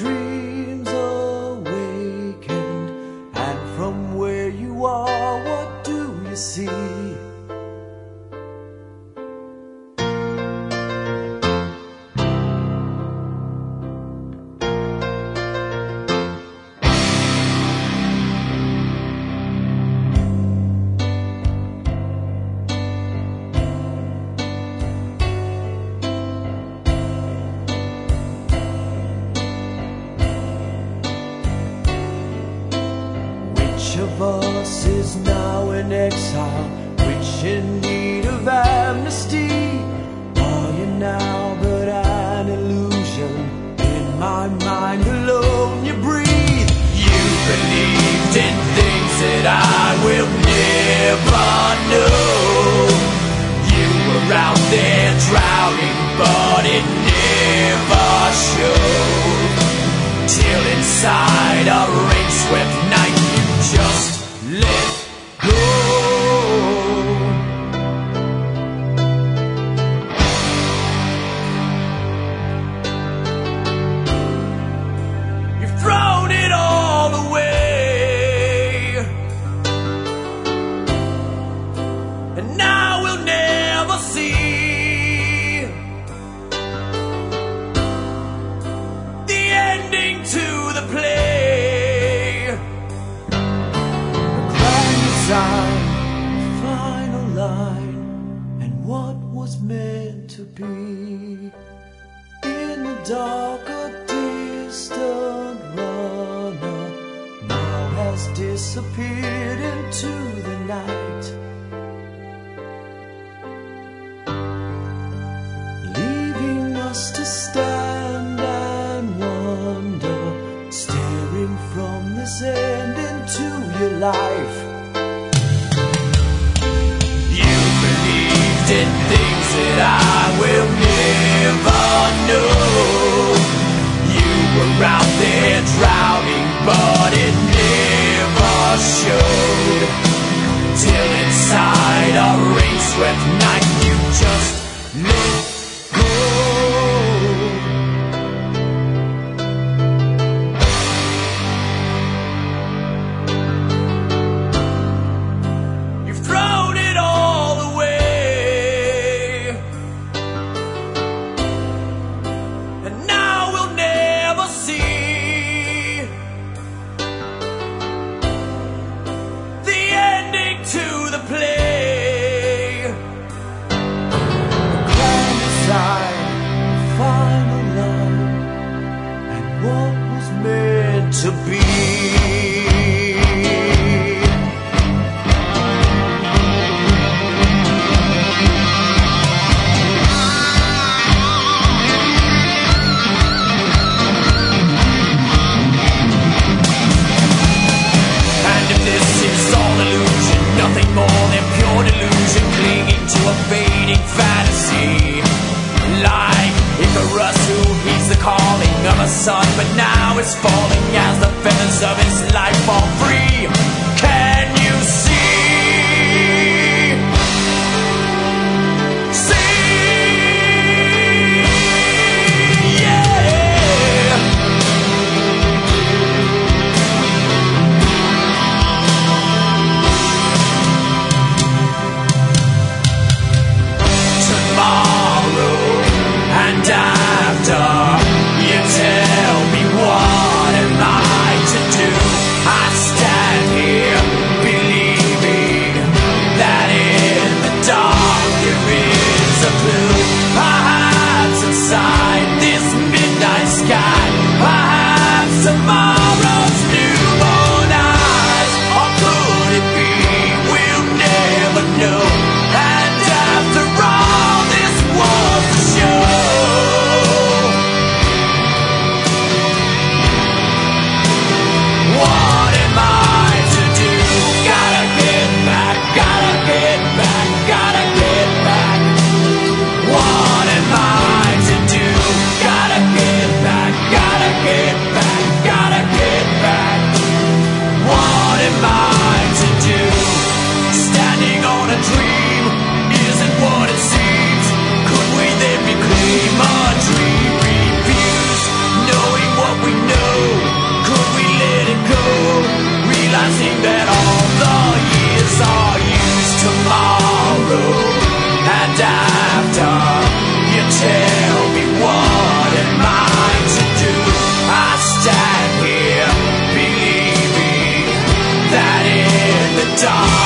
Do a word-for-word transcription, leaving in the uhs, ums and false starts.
dreams awakened, and from where you are, what do you see? Which of us is now in exile, which in need of amnesty? Are you now but an illusion? In my mind alone you breathe. You believed in things that I will never know. You were out there drowning, but it never showed. Till inside a rain-swept night you just let go. You've thrown it all away, and now we'll never see the ending to the play. The grand design, final line, and what was meant to be. In the dark, a distant runner now has disappeared into the night, leaving us to stand and wonder, staring from this end into your life. You believed in things that I will never know. You were out there drowning, but it never showed. Till inside a rain-swept night you just let go. You've thrown it all away, and now we'll never see the ending to the play. The grand design, final line, and what was meant to be. And if this is all illusion, nothing more than pure delusion, clinging to a fading fantasy, like Icarus who heeds the calling of a sun, but now is falling as the feathers of his life fall free. Can you see? See? Yeah. Tomorrow and after, you tell me what am I to do? I stand here die.